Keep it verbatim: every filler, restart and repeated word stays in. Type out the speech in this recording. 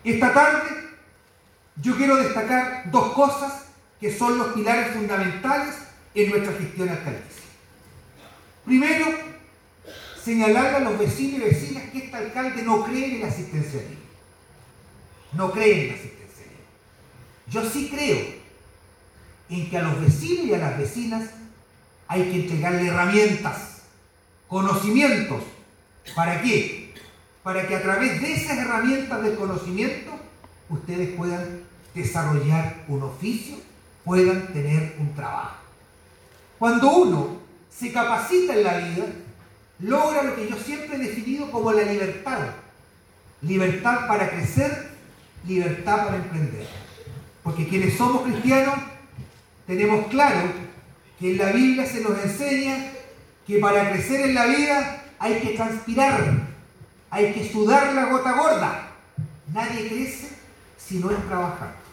Esta tarde yo quiero destacar dos cosas que son los pilares fundamentales en nuestra gestión alcaldicia. Primero, señalarle a los vecinos y vecinas que este alcalde no cree en el asistencialismo. No cree en el asistencialismo. Yo sí creo en que a los vecinos y a las vecinas hay que entregarle herramientas, conocimientos. ¿Para qué? Para que a través de esas herramientas del conocimiento ustedes puedan desarrollar un oficio, puedan tener un trabajo. Cuando uno se capacita en la vida, logra lo que yo siempre he definido como la libertad. Libertad para crecer, libertad para emprender. Porque quienes somos cristianos tenemos claro que en la Biblia se nos enseña que para crecer en la vida hay que transpirar, hay que sudar la gota gorda. Nadie crece si no es trabajando.